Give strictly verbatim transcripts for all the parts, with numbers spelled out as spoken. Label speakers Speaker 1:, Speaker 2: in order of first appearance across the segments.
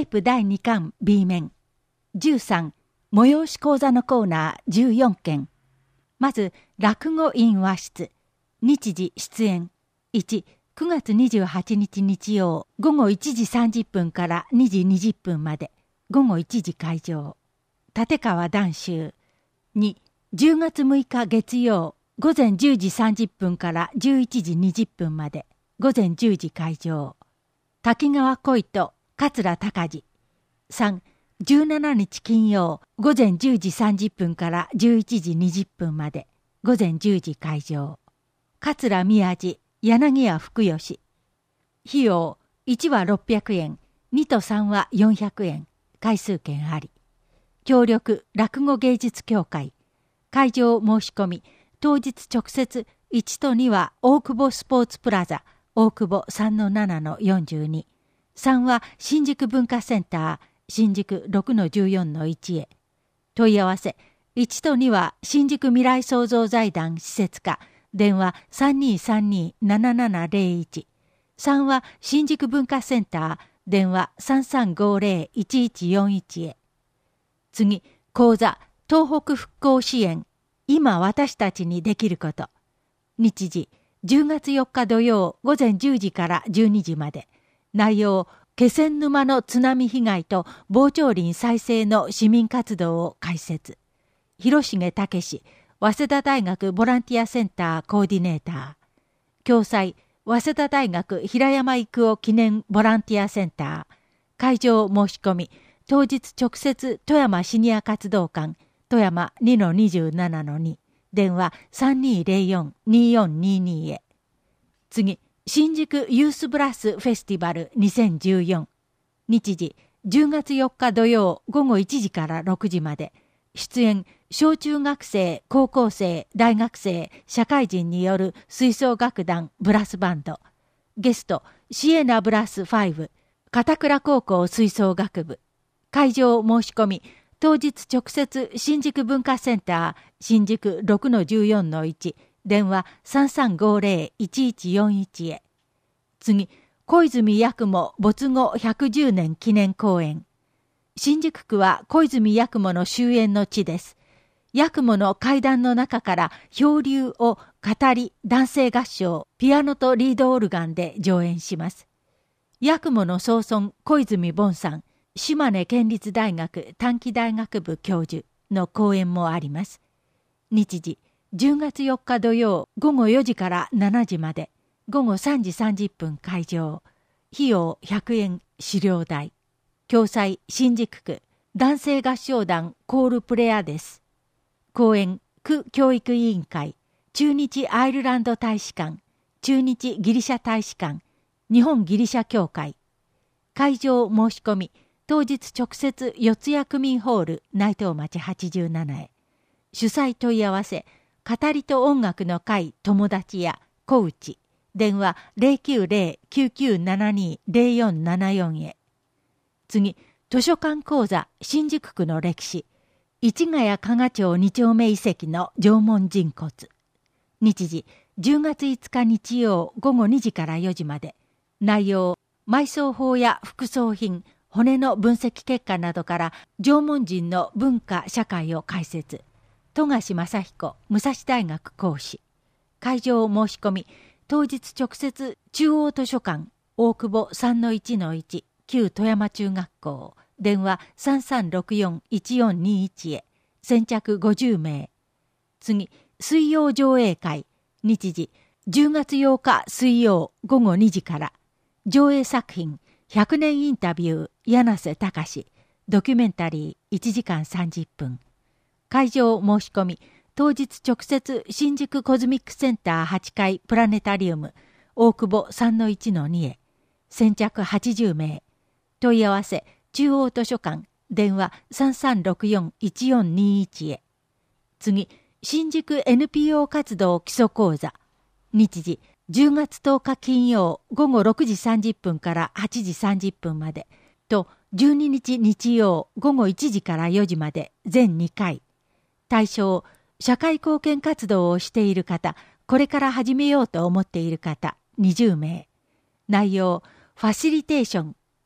Speaker 1: テープだいにかん B 面。じゅうさん、催し講座のコーナーじゅうよんけん。まず、落語院和室。日時出演。いち、くがつにじゅうはちにち日曜、ごごいちじさんじゅっぷんからにじにじゅっぷんまで。ごごいちじ会場。立川談秋。に、じゅうがつむいか月曜、ごぜんじゅうじさんじゅっぷんからじゅういちじにじゅっぷんまで。ごぜんじゅうじ会場。滝川恋と桂孝次。さん、じゅうしちにち金曜、ごぜんじゅうじさんじゅっぷんからじゅういちじにじゅっぷんまで。ごぜんじゅうじ会場。桂宮治、柳家福吉。費用、いちはろっぴゃくえん、にとさんはよんひゃくえん。回数券あり。協力、落語芸術協会。会場申し込み、当日直接、いちとには大久保スポーツプラザ、大久保 さんのななのよんじゅうに。さんは新宿文化センター、新宿 ろくのじゅうよんのいち へ。問い合わせ、いちとには新宿未来創造財団施設課、電話 さんにーさんにーななななぜろいち。さんは新宿文化センター、電話 さんさんごぜろいちいちよんいち へ。次、講座、東北復興支援、今私たちにできること。日時、じゅうがつよっか土曜ごぜんじゅうじからじゅうにじまで。内容、気仙沼の津波被害と防潮林再生の市民活動を解説。広重武史、早稲田大学ボランティアセンターコーディネーター。共催、早稲田大学平山郁夫記念ボランティアセンター。会場申し込み、当日直接富山シニア活動館、富山 にのにじゅうななのに。電話 さんにーぜろよんにーよんにーにー へ。次、新宿ユースブラスフェスティバルにせんじゅうよん。日時、じゅうがつよっか土曜ごごいちじからろくじまで。出演、小中学生、高校生、大学生、社会人による吹奏楽団ブラスバンド。ゲスト、シエナブラスご、片倉高校吹奏楽部。会場申し込み、当日直接新宿文化センター、新宿 ろくのじゅうよんのいち、電話 さんさんごぜろいちいちよんいち へ。次、小泉八雲没後ひゃくじゅうねん記念公演。新宿区は小泉八雲の終焉の地です。八雲の階段の中から漂流を語り男性合唱、ピアノとリードオルガンで上演します。八雲の曽孫小泉凡さん、島根県立大学短期大学部教授の講演もあります。日時、じゅうがつよっか土曜ごごよじからしちじまで、ごごさんじさんじゅっぷん会場。費用ひゃくえん、資料代。共催新宿区男性合唱団コールプレアです。講演、区教育委員会、駐日アイルランド大使館、駐日ギリシャ大使館、日本ギリシャ協会。会場申し込み、当日直接四谷区民ホール内藤町はちじゅうななへ。主催問い合わせ、語りと音楽の会友達や小内。電話 ゼロきゅうゼロ きゅうきゅうななに ゼロよんななよん へ。次、図書館講座新宿区の歴史。市ヶ谷加賀町に丁目遺跡の縄文人骨。日時、じゅうがついつか日曜ごごにじからよじまで。内容、埋葬法や副葬品、骨の分析結果などから縄文人の文化社会を解説。富樫正彦武蔵大学講師。会場申し込み、当日直接中央図書館大久保 さんのいちのいち 旧富山中学校、電話 さんさんろくよんいちよんにいち へ。先着ごじゅうめい。次、水曜上映会。日時、じゅうがつようか水曜ごごにじから。上映作品、ひゃくねんインタビュー柳瀬隆、ドキュメンタリーいちじかんさんじゅっぷん。会場申し込み、当日直接新宿コズミックセンターはちかいプラネタリウム大久保 さんのいちのに へ。先着はちじゅうめい。問い合わせ、中央図書館、電話 さんさんろくよんいちよんにいち へ。次、新宿 エヌピーオー 活動基礎講座。日時、じゅうがつとおか金曜ごごろくじさんじゅっぷんからはちじさんじゅっぷんまでと、じゅうににち日曜ごごいちじからよじまで全にかい。対象、社会貢献活動をしている方、これから始めようと思っている方にじゅうめい。内容、ファシリテーション、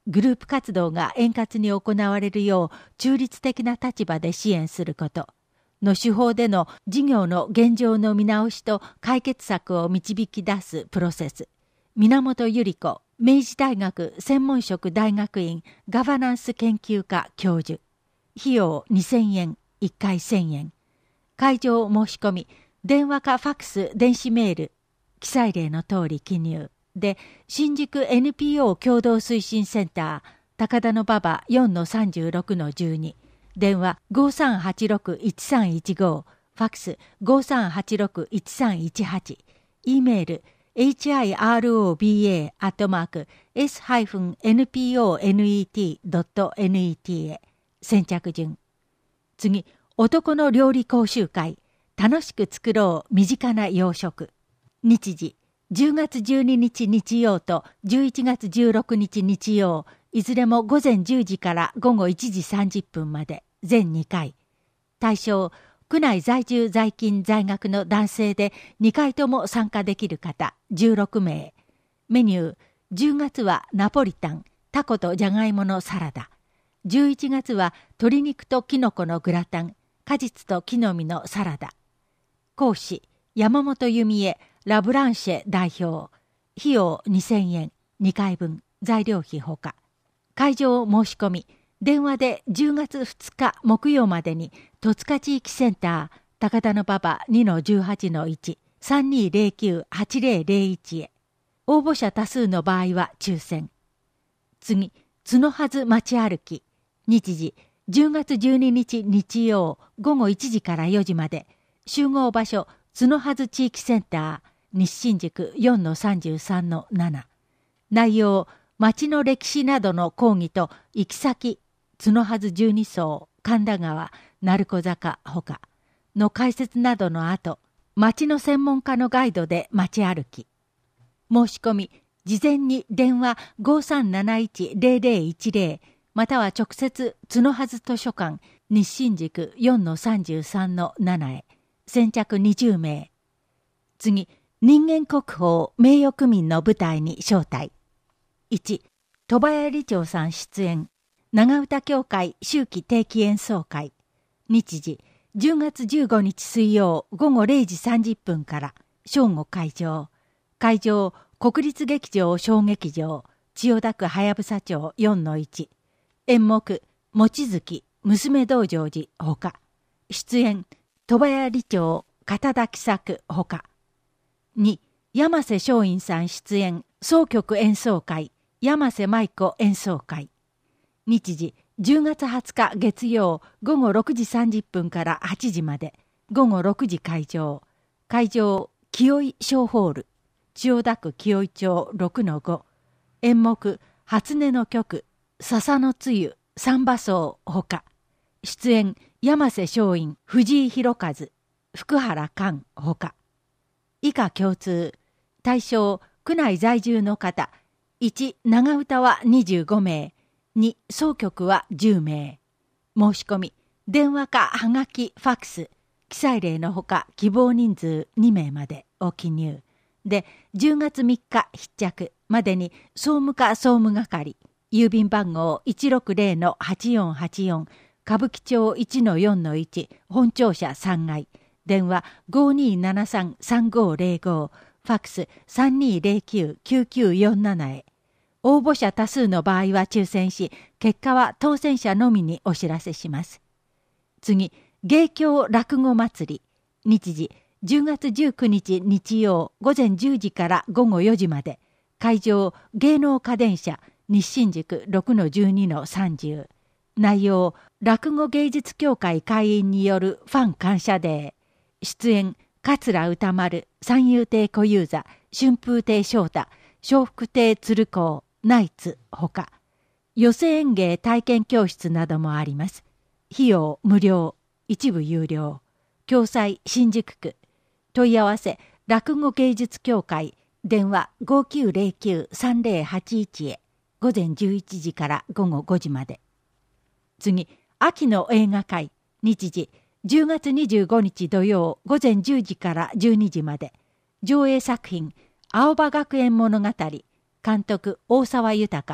Speaker 1: グループ活動が円滑に行われるよう中立的な立場で支援することの手法での事業の現状の見直しと解決策を導き出すプロセス。源百合子、明治大学専門職大学院ガバナンス研究科教授。費用にせんえん、いっかいせんえん。会場申し込み、電話かファックス、電子メール、記載例の通り記入。で、新宿 エヌピーオー 共同推進センター、高田馬場 よんのさんじゅうろくのじゅうに、電話 ごさんはちろくいちさんいちご、ファックス ごさんはちろくいちさんいちはち、E メール エイチアイアールオービーエー アットマーク エス エヌピーオーネット ドット ネット へ。先着順。次、男の料理講習会。楽しく作ろう身近な洋食。日時、じゅうがつじゅうににち日曜とじゅういちがつじゅうろくにち日曜、いずれも午前じゅうじから午後いちじさんじゅっぷんまで、全にかい。対象、区内在住在勤在学の男性でにかいとも参加できる方じゅうろくめい。メニュー、じゅうがつはナポリタン、タコとじゃがいものサラダ。じゅういちがつは鶏肉とキノコのグラタン、果実と木の実のサラダ。講師、山本由美恵、ラブランシェ代表。費用にせんえん、にかいぶん、材料費ほか。会場申し込み、電話でじゅうがつふつか木曜までに、戸塚地域センター、高田馬場 にのじゅうはちのいち、さんにーぜろきゅう はちぜろぜろいち へ。応募者多数の場合は抽選。次、角はず街歩き。日時、じゅうがつじゅうににち日曜、午後いちじからよじまで。集合場所、角はず地域センター、西新宿 よんのさんじゅうさんのなな。内容、町の歴史などの講義と行き先、角はず十二層、神田川、鳴子坂ほかの解説などの後、町の専門家のガイドで街歩き。申し込み、事前に電話 ごさんなないちぜろぜろいちぜろ または直接角はず図書館西新宿 よんのさんじゅうさんのなな へ。先着にじゅうめい。次、人間国宝名誉区民の舞台に招待。いち、鳥羽理長さん出演。長唄協会秋季定期演奏会。日時、じゅうがつじゅうごにち水曜午後れいじさんじゅっぷんから正午会場。会場、国立劇場小劇場、千代田区はやぶさ町 よんのいち。演目、望月、娘道成寺ほか。出演、鳥羽理長、片田喜作ほか。に、山瀬松陰さん出演、総曲演奏会、山瀬舞子演奏会。日時、じゅうがつはつか月曜午後ろくじさんじゅっぷんからはちじまで、午後ろくじ会場。会場、清井小ホール、千代田区清井町 ろくのご。演目、初音の曲、笹のつゆ、三馬荘ほか。出演、山瀬松陰、藤井弘和、福原寛ほか。以下共通。対象、区内在住の方。いち、長唄はにじゅうごめい。に、総曲はじゅうめい。申し込み、電話かはがき、ファックス。記載例のほか、希望人数にめいまでお記入。で、じゅうがつみっか必着までに、総務課総務係。郵便番号 いちろくぜろのはちよんはちよん。歌舞伎町 いちのよんのいち、本庁舎さんがい。電話 ごにーななさんさんごーぜろご、ファックス さんにーぜろきゅうきゅうきゅうよんなな へ。応募者多数の場合は抽選し、結果は当選者のみにお知らせします。次、芸協落語祭り。日時、じゅうがつじゅうくにち日曜午前じゅうじから午後よじまで。会場、芸能家電車、西新宿 ろくのじゅうにのさんじゅう。内容、落語芸術協会会員によるファン感謝デー。出演、桂歌丸、三遊亭小遊三、春風亭昇太、笑福亭鶴光、ナイツほか。寄席演芸体験教室などもあります。費用無料、一部有料。共催新宿区。問い合わせ、落語芸術協会、電話 ごきゅうぜろきゅうさんぜろはちいち へ。午前じゅういちじから午後ごじまで。次、秋の映画会。日時、じゅうがつにじゅうごにち土曜午前じゅうじからじゅうにじまで。上映作品、青葉学園物語。監督、大沢豊。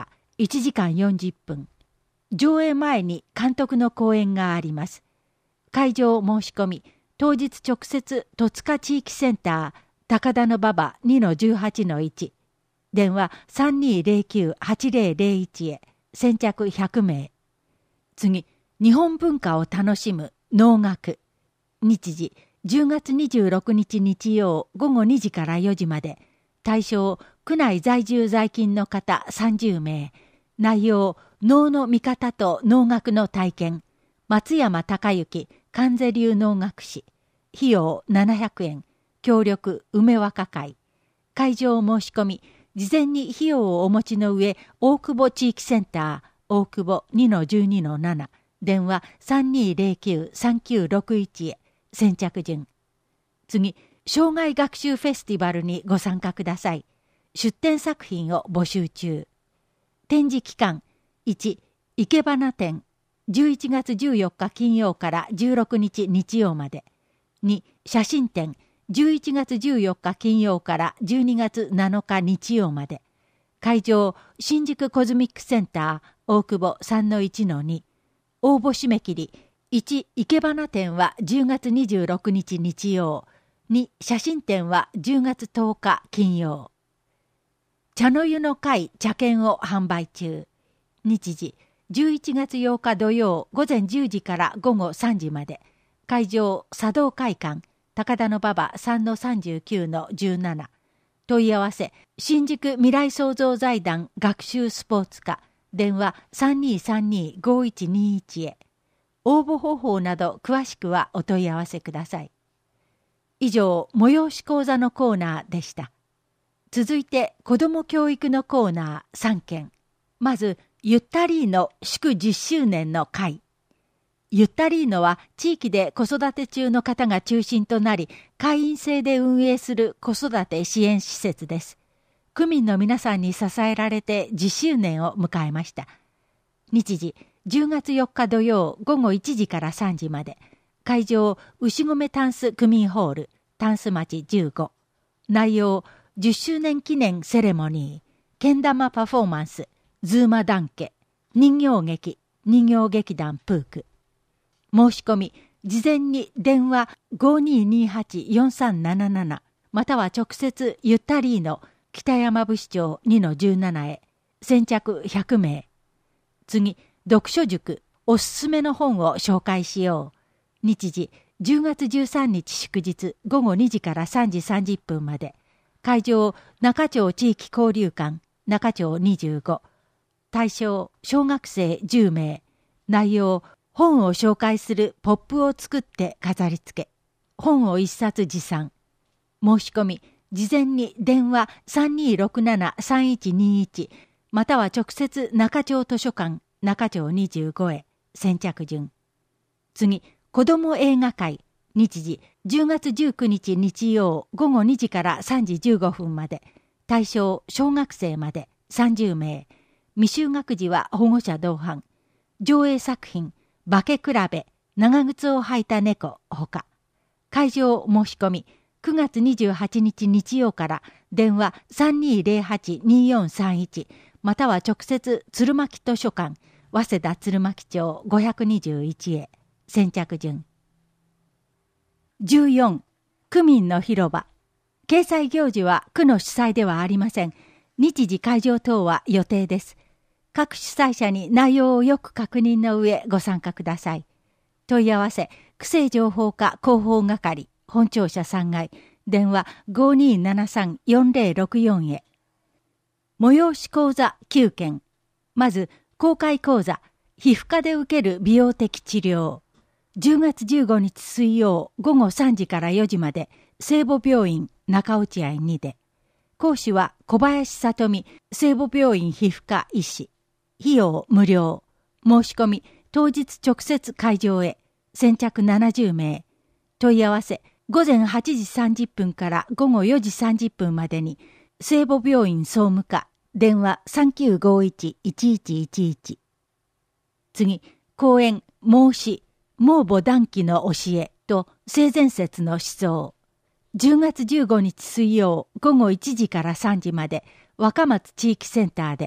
Speaker 1: いちじかんよんじゅっぷん。上映前に監督の講演があります。会場申し込み、当日直接戸塚地域センター高田馬場 にのじゅうはちのいち、電話 さんにーぜろきゅう はちぜろぜろいち へ先着ひゃくめい。次、日本文化を楽しむ能楽。日時じゅうがつにじゅうろくにち日曜ごごにじからよじまで。対象区内在住在勤の方さんじゅうめい。内容能の見方と能楽の体験。松山隆之関西流能楽師。費用ななひゃくえん。協力梅若会。会場申し込み、事前に費用をお持ちの上、大久保地域センター大久保 にのじゅうにのなな、電話 さんにーぜろきゅう さんきゅうろくいち へ先着順。次、生涯学習フェスティバルにご参加ください。出展作品を募集中。展示期間いち、いけばな展じゅういちがつじゅうよっか金曜からじゅうろくにち日曜まで。に、写真展じゅういちがつじゅうよっか金曜からじゅうにがつなのか日曜まで。会場新宿コズミックセンター大久保 さんのいちのに。応募締め切りいち、いけばな展はじゅうがつにじゅうろくにち日曜。に、写真展はじゅうがつとおか金曜。茶の湯の会茶券を販売中。日時じゅういちがつようか土曜午前じゅうじからごごさんじまで。会場茶道会館高田馬場 さんのさんじゅうきゅうのじゅうなな。問い合わせ新宿未来創造財団学習スポーツ課電話 さんにーさんにーごいちにいち へ。応募方法など詳しくはお問い合わせください。以上、催し講座のコーナーでした。続いて子ども教育のコーナーさんけん。まずゆったりーの祝じゅっしゅうねんの会。ゆったりーのは地域で子育て中の方が中心となり、会員制で運営する子育て支援施設です。区民の皆さんに支えられてじゅっしゅうねんを迎えました。日時じゅうがつよっか土曜ごごいちじからさんじまで。会場牛込タンス区民ホールタンス町じゅうご。内容じゅっしゅうねん記念セレモニー、けん玉パフォーマンス、ズーマダンケ、人形劇、人形劇団プーク。申し込み事前に電話 ごにーにーはちよんさんなななな または直接ゆったりーの北山部市長 にのじゅうなな へ先着ひゃくめい。次、読書塾おすすめの本を紹介しよう。日時じゅうがつじゅうさんにち祝日ごごにじからさんじさんじゅっぷんまで。会場中町地域交流館中町にじゅうご。対象小学生じゅうめい。内容本を紹介するポップを作って飾り付け。本を一冊持参。申し込み事前に電話 さんにーろくななさんいちにいち または直接中町図書館中町にじゅうごへ先着順。次、子ども映画会。日時じゅうがつじゅうくにち日曜ごごにじからさんじじゅうごふんまで。対象小学生までさんじゅうめい。未就学児は保護者同伴。上映作品化け比べ長靴を履いた猫ほか。会場申し込みくがつにじゅうはちにち日曜から電話 さんにーぜろはちにーよんさんいち または直接鶴巻図書館早稲田鶴巻町ごひゃくにじゅういちへ先着順。じゅうよん、区民の広場。掲載行事は区の主催ではありません。日時会場等は予定です。各主催者に内容をよく確認の上ご参加ください。問い合わせ区政情報課広報係本庁舎さんがい電話 ごにーななさんよんぜろろくよん へ。催し講座きゅうけん。まず公開講座皮膚科で受ける美容的治療。じゅうがつじゅうごにち水曜ごごさんじからよじまで聖母病院中落合にで。講師は小林聡美聖母病院皮膚科医師。費用無料。申し込み当日直接会場へ先着ななじゅうめい。問い合わせごぜんはちじさんじゅっぷんからごごよじさんじゅっぷんまでに聖母病院総務課電話 さんきゅうごいちいちいちいちいち。次、講演孟子孟母談義の教えと性善説の思想。じゅうがつじゅうごにち水曜ごごいちじからさんじまで若松地域センターで。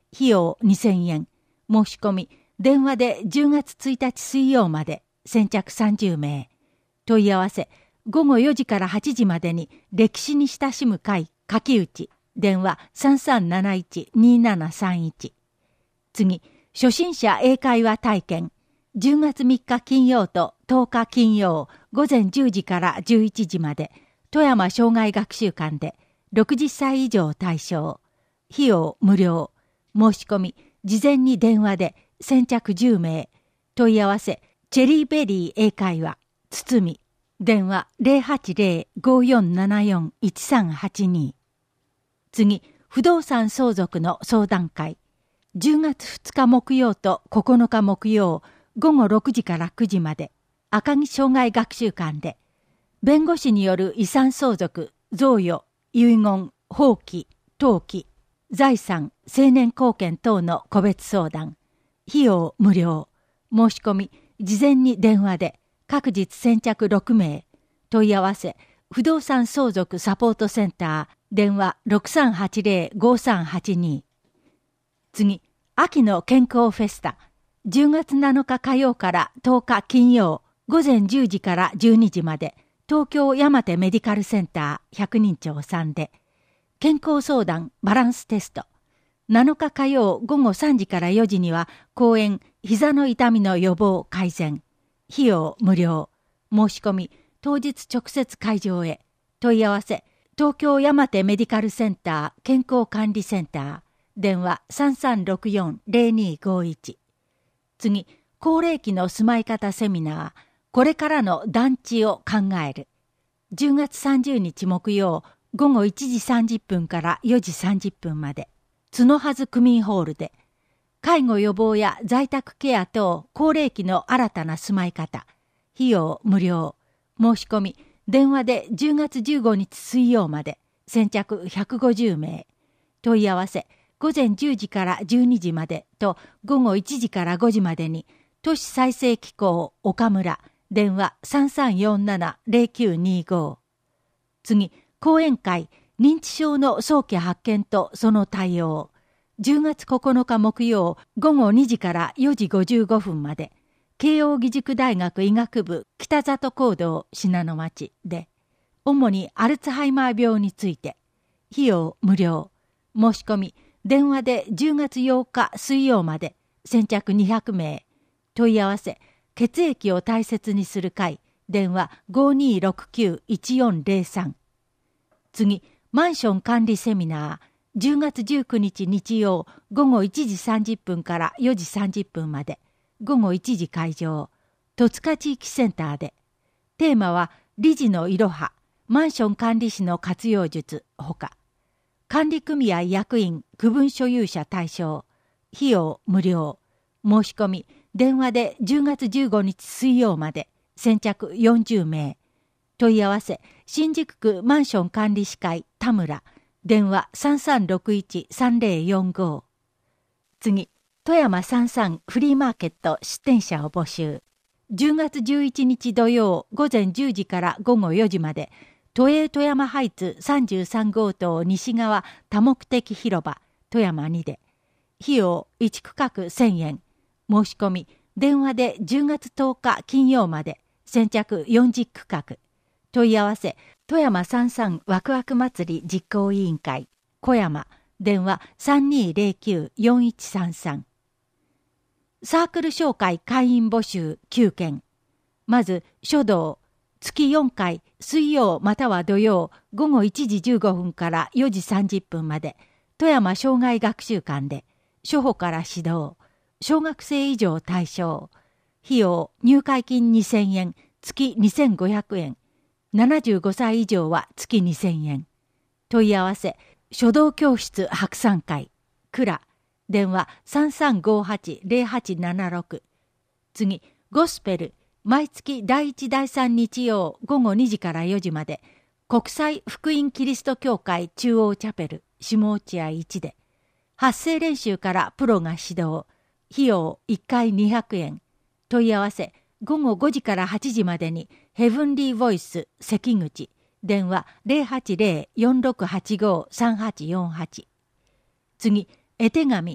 Speaker 1: 費用にせんえん。申し込み、電話でじゅうがつついたち水曜まで、先着さんじゅうめい。問い合わせ、ごごよじからはちじまでに歴史に親しむ会、書き打ち、電話 さんさんなないちにななさんいち。次、初心者英会話体験、じゅうがつみっか金曜ととおか金曜、ごぜんじゅうじからじゅういちじまで、富山障害学習館で、ろくじゅっさい以上対象。費用無料。申し込み、事前に電話で、先着じゅうめい。問い合わせ、チェリーベリー英会話、つみ。電話 ゼロはちゼロ ごよんななよん いちさんはちに。次、不動産相続の相談会。じゅうがつふつか木曜とここのか木曜、ごごろくじからくじまで、赤城障害学習館で、弁護士による遺産相続、贈与、遺言、放棄、登記、財産、成年後見等の個別相談。費用無料。申し込み、事前に電話で、各日先着ろくめい。問い合わせ、不動産相続サポートセンター、電話 ろくさんはちゼロ ごさんはちに。次、秋の健康フェスタ。じゅうがつなのか火曜からとおか金曜、ごぜんじゅうじからじゅうにじまで、東京山手メディカルセンターひゃくにんちょうさんで、健康相談バランステスト。なのか火曜ごごさんじからよじには講演膝の痛みの予防改善。費用無料。申し込み当日直接会場へ。問い合わせ東京山手メディカルセンター健康管理センター。電話 さんさんろくよん ゼロにごいち。次、高齢期の住まい方セミナー。これからの団地を考える。じゅうがつさんじゅうにち木曜ごごいちじさんじゅっぷんからよじさんじゅっぷんまで。角はず区民ホールで、介護予防や在宅ケア等高齢期の新たな住まい方。費用無料。申し込み、電話でじゅうがつじゅうごにち水曜まで。先着ひゃくごじゅうめい。問い合わせ、ごぜんじゅうじからじゅうにじまでとごごいちじからごじまでに、都市再生機構岡村、電話 さんさんよんなな ゼロきゅうにご。次、講演会、認知症の早期発見とその対応。じゅうがつここのか木曜ごごにじからよじごじゅうごふんまで、慶應義塾大学医学部北里講堂信濃町で、主にアルツハイマー病について、費用無料。申し込み、電話でじゅうがつようか水曜まで、先着にひゃくめい。問い合わせ、血液を大切にする会、電話 ごにろくきゅういちよんゼロさん。次、マンション管理セミナー、じゅうがつじゅうくにち日曜ごごいちじさんじゅっぷんからよじさんじゅっぷんまで、ごごいちじ会場、戸塚地域センターで、テーマは理事のいろは、マンション管理士の活用術ほか、管理組合役員区分所有者対象。費用無料。申し込み電話でじゅうがつじゅうごにち水曜まで。先着よんじゅうめい。問い合わせ新宿区マンション管理士会田村。電話 さんさんろくいち さんぜろよんご。次、富山さんさんフリーマーケット出店者を募集。じゅうがつじゅういちにち土曜ごぜんじゅうじからごごよじまで。都営富山ハイツさんじゅうさんごうとう西側多目的広場富山にで、費用いちくかくせんえん。申し込み電話でじゅうがつとおか金曜まで。先着よんじゅっくかく。問い合わせ富山さんさんワクワク祭り実行委員会小山。電話 さんにーぜろきゅう よんいちさんさん。サークル紹介会員募集きゅうけん。まず書道月よんかい水曜または土曜ごごいちじじゅうごふんからよじさんじゅっぷんまで富山障害学習館で初歩から指導小学生以上対象費用入会金にせんえん月にせんごひゃくえんななじゅうごさい以上は月にせんえん問い合わせ書道教室白山会蔵電話 さんさんごはち ゼロはちななろく。次ゴスペル毎月だいいちだいさん日曜ごごにじからよじまで国際福音キリスト教会中央チャペル下落合いちで発声練習からプロが指導費用いっかいにひゃくえん問い合わせごごごじからはちじまでにヘブンリーボイス関口電話 ゼロはちゼロ よんろくはちご さんはちよんはち。次絵手紙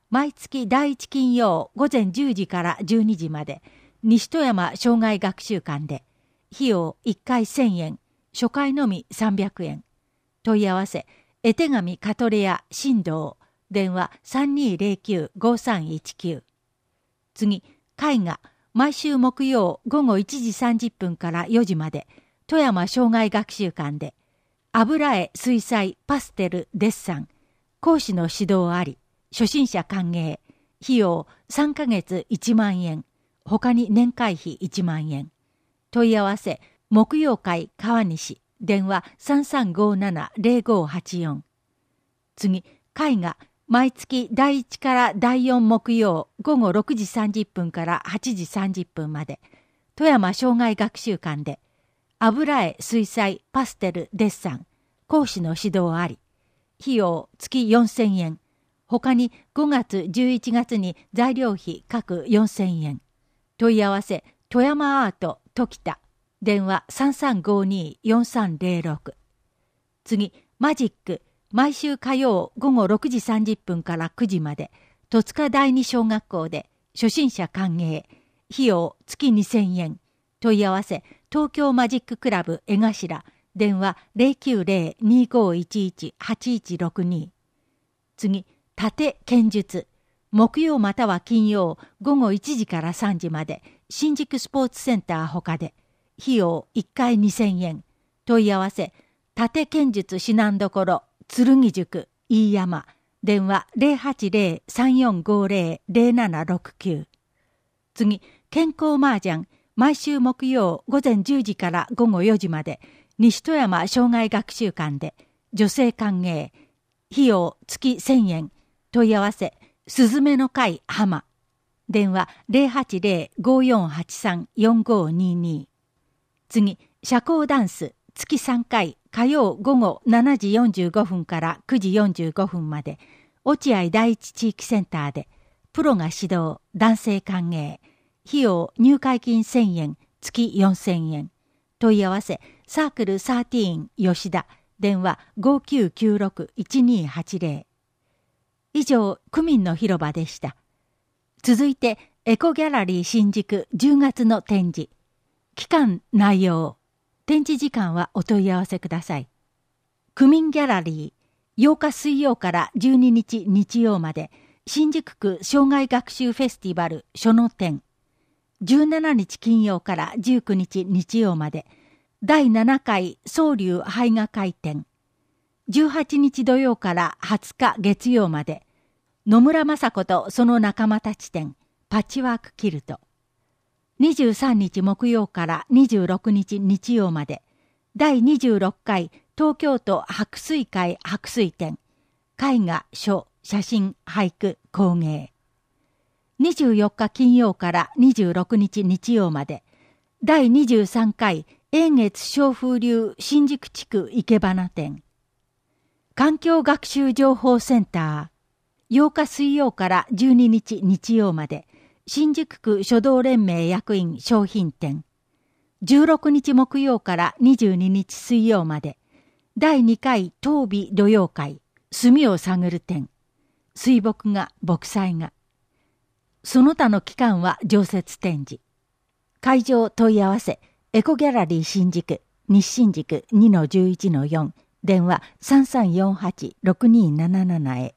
Speaker 1: 毎月第一金曜午前じゅうじからじゅうにじまで西戸山生涯学習館で、費用いっかいせんえん、初回のみさんびゃくえん。問い合わせ絵手紙カトレア新道、電話 さんにーぜろきゅう ごさんいちきゅう。次、絵画毎週木曜午後いちじさんじゅっぷんからよじまで富山生涯学習館で、油絵水彩パステルデッサン、講師の指導あり、初心者歓迎、費用さんかげついちまんえん、他に年会費いちまんえん。問い合わせ木曜会川西、電話 さんさんごななぜろごはちよん。次、絵画毎月だいいちからだいよん木曜午後ろくじさんじゅっぷんからはちじさんじゅっぷんまで富山生涯学習館で、油絵水彩パステルデッサン、講師の指導あり、費用月よんせんえん、他にごがつじゅういちがつに材料費各よんせんえん。問い合わせ富山アート時田、電話 さんさんごにーよんさんぜろろく。次、マジック毎週火曜午後ろくじさんじゅっぷんからくじまで戸塚第二小学校で初心者歓迎、費用月にせんえん。問い合わせ東京マジッククラブ江頭、電話 ぜろきゅうぜろ にーごいちいち はちいちろくに。次、盾剣術木曜または金曜午後いちじからさんじまで新宿スポーツセンターほかで、費用いっかいにせんえん。問い合わせ盾剣術指南所剣塾飯山、電話 ぜろはちぜろ さんよんごぜろ ぜろななろくきゅう。次、健康麻雀毎週木曜午前じゅうじから午後よじまで西戸山生涯学習館で女性歓迎、費用月せんえん。問い合わせすずめの会浜、電話 ぜろはちぜろ ごよんはちさん よんごにに。次、社交ダンス月さんかい火曜午後しちじよんじゅうごふんからくじよんじゅうごふんまで落合第一地域センターでプロが指導、男性歓迎、費用入会金せんえん、月よんせんえん。問い合わせサークルじゅうさん吉田、電話 ごきゅうきゅうろく いちにはちぜろ。以上、区民の広場でした。続いてエコギャラリー新宿じゅうがつの展示、期間内容、展示時間はお問い合わせください。区民ギャラリーようか水曜からじゅうににち日曜まで新宿区生涯学習フェスティバル書の展、じゅうしちにち金曜からじゅうくにち日曜までだいななかい双龍絵画会展、じゅうはちにち土曜からはつか月曜まで野村雅子とその仲間たち展パッチワークキルト、にじゅうさんにち木曜からにじゅうろくにち日曜までだいにじゅうろっかい東京都白水会白水展、絵画書写真俳句工芸、にじゅうよっか金曜からにじゅうろくにち日曜までだいにじゅうさんかい永月小風流新宿地区生け花展、環境学習情報センターようか水曜からじゅうににち日曜まで新宿区書道連盟役員商品展、じゅうろくにち木曜からにじゅうににち水曜までだいにかい東美土曜会墨を探る展、水墨画墨彩画、その他の期間は常設展示。会場問い合わせエコギャラリー新宿西新宿 にのじゅういちのよん、電話 さんさんよんはち ろくにーなななな へ。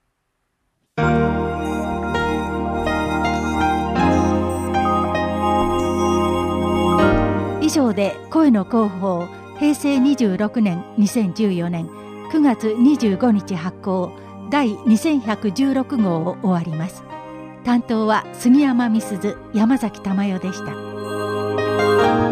Speaker 1: 以上で声の広報平成にじゅうろくねんにせんじゅうよねんくがつにじゅうごにち発行だいにせんひゃくじゅうろくごうを終わります。担当は杉山美鈴、山崎珠代でした。